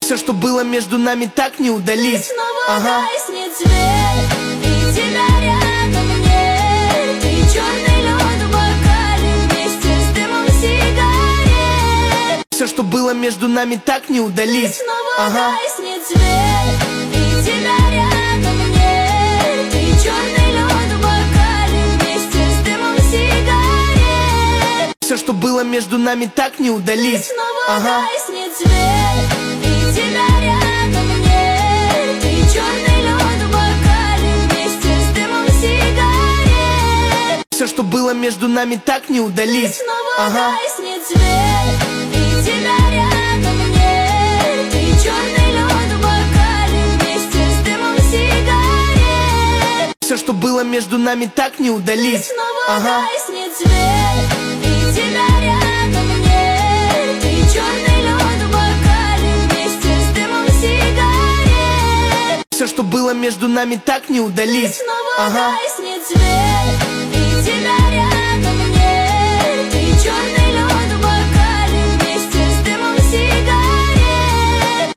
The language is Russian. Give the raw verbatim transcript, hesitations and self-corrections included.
Все, что было между нами, так не удалить. Снова ага. гаснет свет, и тебя рядом нет. И черный лед в бокале вместе с дымом сигарет. Все, что было между нами, так не удалить. Снова ага. гаснет свет, и тебя рядом нет. И черный лед в бокале вместе с дымом сигарет. Все, что было между нами, так не удалить. Снова ага. гаснет свет, и тебя рядом нет. И черный лед в бокале вместе с дымом сигарет. Все, что было между нами, так не удалить. Снова ага. гаснет свет, и тебя рядом нет. И черный лед в бокале вместе с дымом сигарет. Все, что было между нами, так не удалить. Снова ага. гаснет свет, и тебя рядом нет. И черный лед в бокале вместе с дымом сигарет. Все, что было между нами, так не удалить. Снова ага. гаснет свет.